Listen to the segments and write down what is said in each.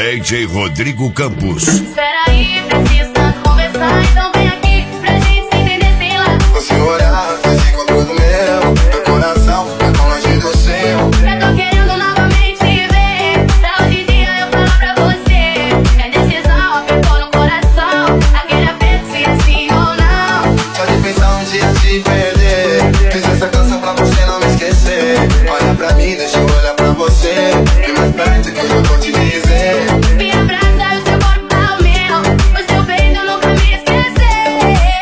DJ Rodrigo Campos. Espera aí, precisa conversar, então vem aqui pra gente se entender sem lá. Você olhar, se encontrou do meu coração é tão longe do seu. Eu tô querendo novamente ver. Pra hoje em dia eu falo pra você. Minha decisão apertou no coração. Aquele aperto se é sim ou não. Só de pensar um dia te perder. Fiz essa canção pra você não me esquecer. Olha pra mim, deixa eu olhar pra você. Vem mais perto que eu vou te dizer. Me abraça e o seu corpo tá o meu. O seu beijo eu nunca me esquecer.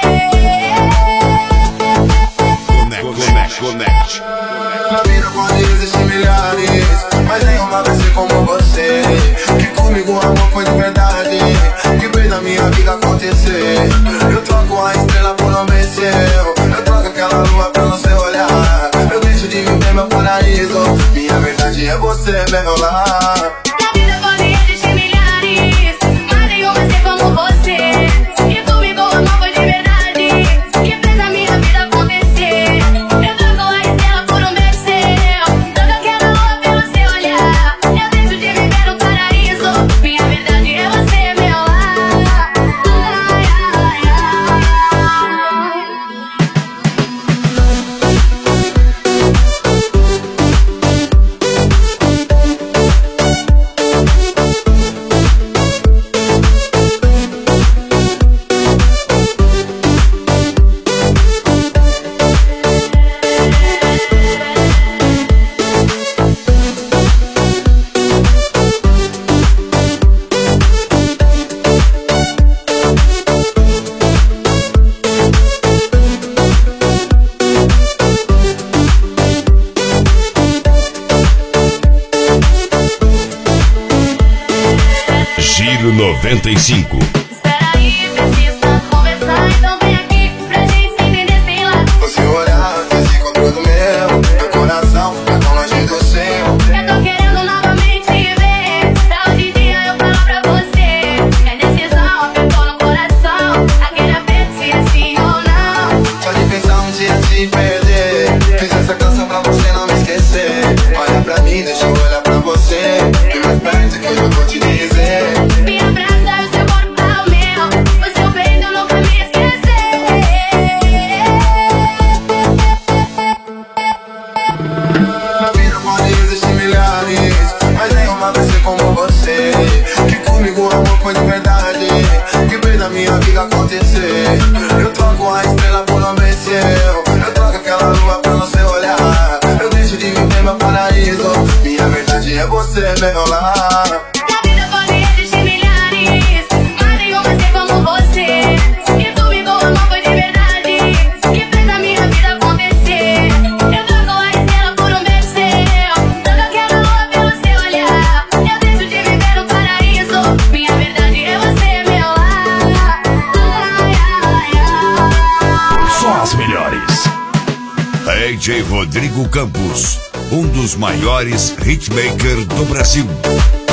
Connect. Na vida pode existir milhares, mas nenhuma vai ser como você. Que comigo o amor foi de verdade, que fez a minha vida acontecer. Eu troco a estrela por um venceu. Eu troco aquela lua pelo seu olhar. Eu deixo de viver meu paraíso. Minha verdade é você, meu lar. Na vida pode existir milhares, mas nenhum vai ser como você. Que comigo o amor foi de verdade, que fez a minha vida acontecer. Eu troco a estrela por um beijo seu. Troco aquela lua pelo seu olhar. Eu deixo de viver no paraíso. Minha verdade é você, meu lar. Ai, ai, ai. Giro 95. Espera aí, precisa conversar, então vem aqui pra gente se entender sem lá. Você olhar, se encontrou do meu coração é tão longe do seu. Eu tô querendo novamente ver. Pra hoje em dia eu falo pra você. Minha decisão apertou no coração. Aquele aperto se é sim ou não. Só de pensar um dia te perder. Fiz essa canção pra você não me esquecer. Olha pra mim, deixa eu olhar pra você. Vem mais perto que eu vou te dizer. Me abraça e o seu corpo tá o meu. O seu beijo eu nunca me esquecer. Na vida pode existir milhares, mas nenhuma vai ser como você. Que comigo o amor foi de verdade, que fez a minha vida acontecer. Eu troco a estrela por um venceu. Eu troco aquela lua pelo seu olhar. Eu deixo de viver meu paraíso. Minha verdade é você, meu lar. Na vida pode existir milhares, mas nenhum vai ser como você. Que comigo o amor foi de verdade, que fez a minha vida acontecer. Eu troco a estrela por um beijo seu. Troco aquela lua pelo seu olhar. Eu deixo de viver no paraíso. Minha verdade é você, meu lar. Ai, ai, ai. Só as melhores. DJ Rodrigo Campos, um dos maiores hitmakers do Brasil.